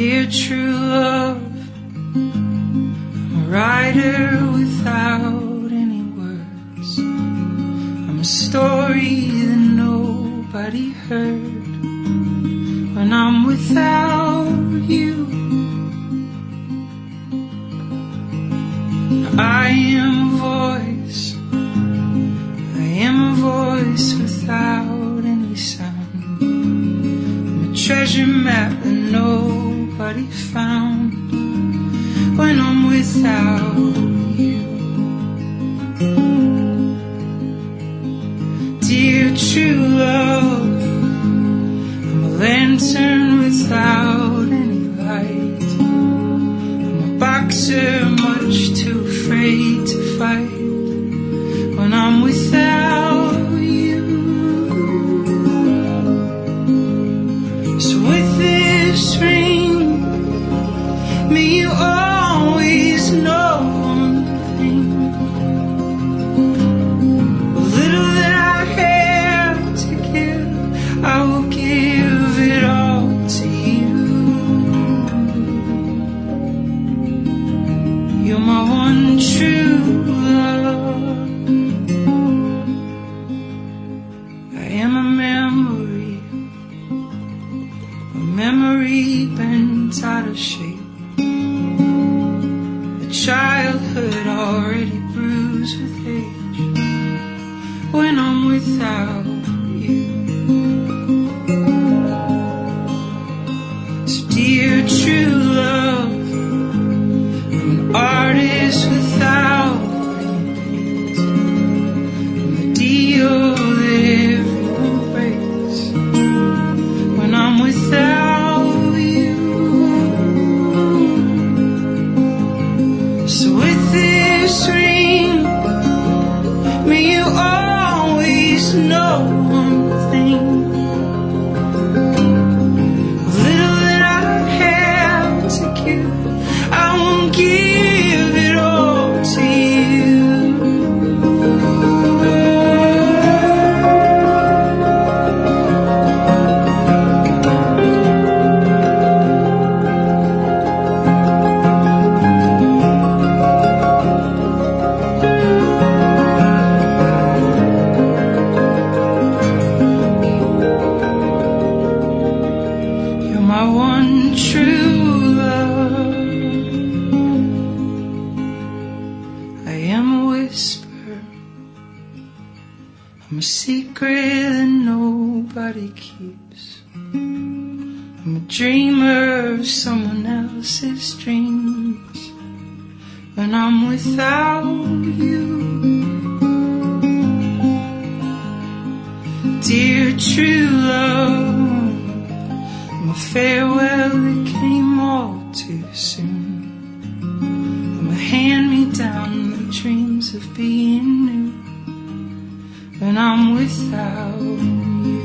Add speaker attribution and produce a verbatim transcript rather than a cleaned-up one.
Speaker 1: Dear true love, I'm a writer without any words. I'm a story that nobody heard. When I'm without you, I am a voice, I am a voice without any sound. I'm a treasure map that nobody found. When I'm without you, dear true love, I'm a lantern without any light. I'm a boxer much too afraid to fight. When I'm without you, so with this ring, may you always know one thing. The little that I have to give, I will give it all to you. You're my one true love. I am a memory, a memory bent out of shape, a childhood already bruised with age. When I'm without you, so dear true love, I'm an artist without paint. I'm the deal that everyone breaks. When I'm without you, so with this ring, may you always know one thing. The little that I have to give, I won't give it all to you. You're my one true love. I am a whisper, I'm a secret that nobody keeps. I'm a dreamer of someone else's dreams. When I'm without you, dear true love, I'm a farewell that came all too soon. I'm a hand-me-down of dreams of being new. When I'm without you.